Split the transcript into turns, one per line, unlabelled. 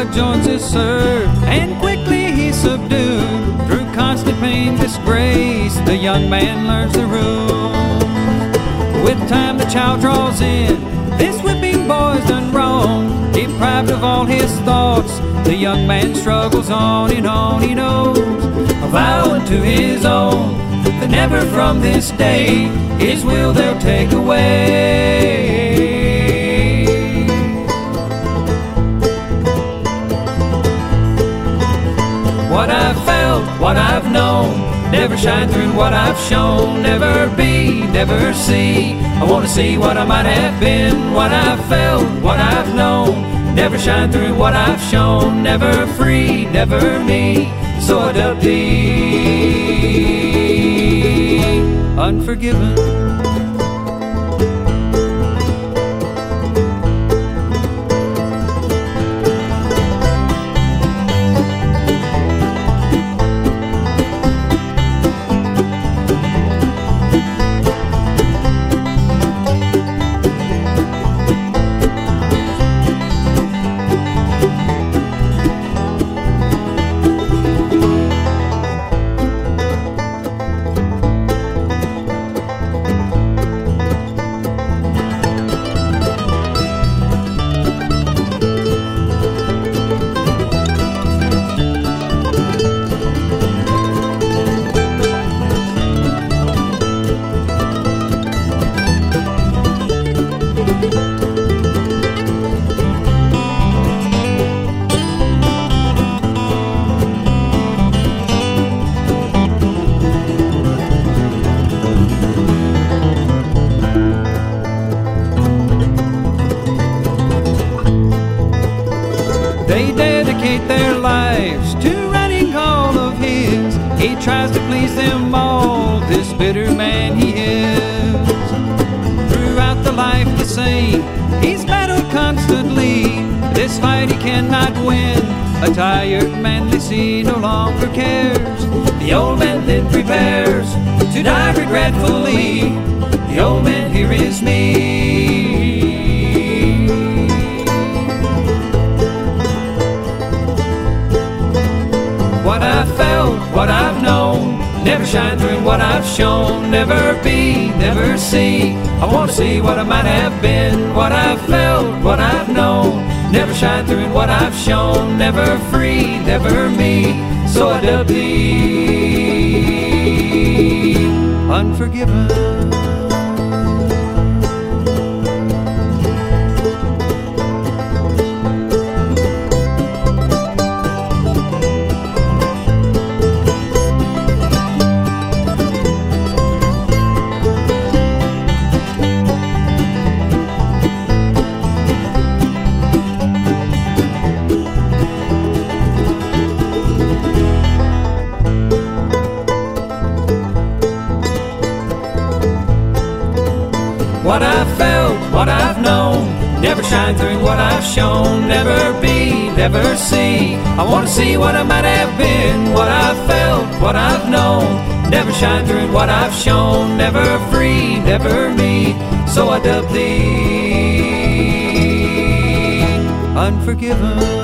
joins his serve, and quickly he's subdued. Through constant pain, disgrace, the young man learns the rules. With time the child draws in, this whipping boy's done wrong. Deprived of all his thoughts, the young man struggles on and on. He knows, vowing to his own, that never from this day his will they'll take away. What I've felt, what I've known, never shine through what I've shown. Never be, never see, I want to see what I might have been. What I've felt, what I've known, never shine through what I've shown. Never free, never me, so I dub thee unforgiven. They dedicate their lives to writing all of his. He tries to please them all, this bitter man he is. Throughout the life the same, he's battled constantly. This fight he cannot win, a tired man they see no longer cares. The old man then prepares to die regretfully. The old man, here is me. What I've felt, what I've known, never shine through what I've shown. Never be, never see, I want to see what I might have been. What I've felt, what I've known, never shine through what I've shown. Never free, never me, so I dub thee unforgiven. What I've felt, what I've known, never shine through what I've shown. Never be, never see, I want to see what I might have been. What I've felt, what I've known, never shine through what I've shown. Never free, never me, so I dub thee unforgiven.